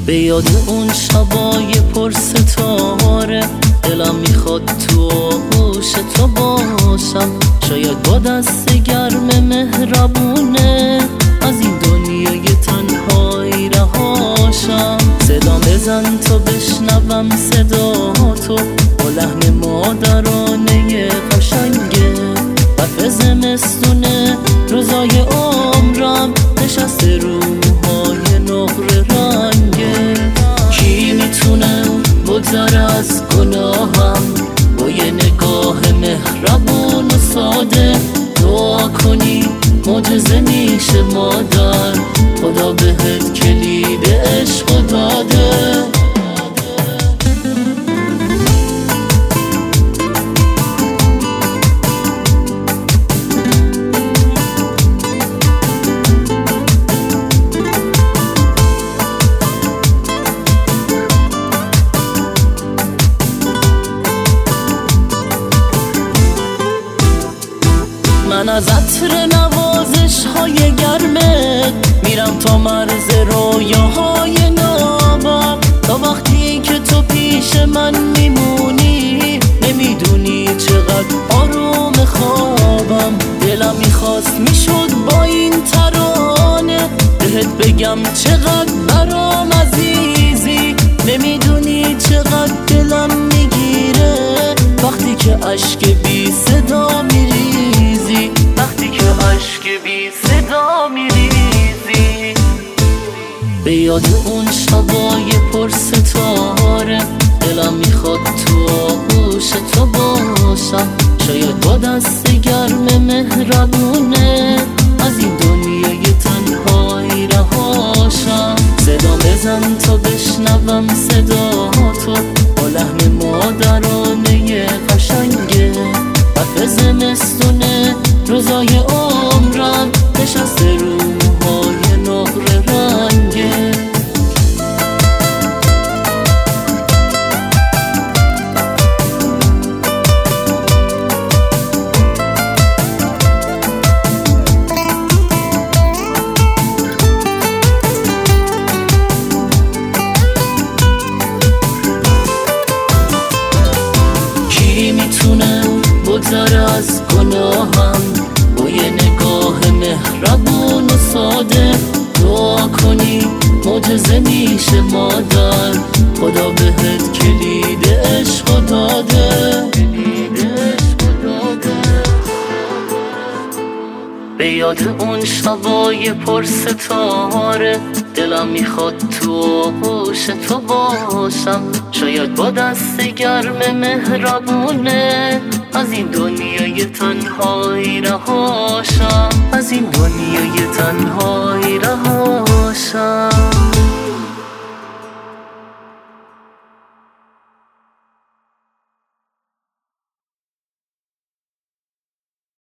به یاد اون شبای پر ستاره دلم میخواد تو آغوش تو باشم، شاید با دست گرم مهربونه از این دنیای تنهایی رهاشم. صدا بزن تا بشنوم صدا تو با لحن مادرانه قشنگه، برف زمستونه روزای عمرم نشسته رو موهای نقره رنگه. کی میتونه بگذره از گناهم با یه نگاه مهربون و ساده؟ دعا کنی معجزه میشه مادر، خدا بهت کلید عشق داده. من از عطر نوازش های گرمت میرم تا مرز رویاهای نابم، تا وقتی که تو پیش من میمونی نمیدونی چقدر آروم خوابم. دلم میخواست میشد با این ترانه بهت بگم چقدر برام عزیزی، نمیدونی چقدر دلم میگیره وقتی که اشک بی صدا میریزی، وقتی که اشک بی صدا میریزی. به یاد اون شبای پر ستاره دلم میخواد تو آغوش تو باشم، شاید با دست گرم مهربونه از این دنیای تنهایی رهاشم. صدا بزن تا بشنوم صدا تو با لحن مادرانه قشنگه، برف زمستونه روزای عمرم نشسته رو موهای نقره رنگه. کی میتونه بگذره از گناهم با یه نگاه مهربون و ساده؟ دعا کنی معجزه میشه مادر، خدا بهت کلید عشق داده. به یاد اون شبای پر ستاره دلم میخواد تو آغوش تو باشم، شاید با دست گرم مهربونه از این دنیای تنهایی رهاشم، از این دنیای تنهایی رهاشم.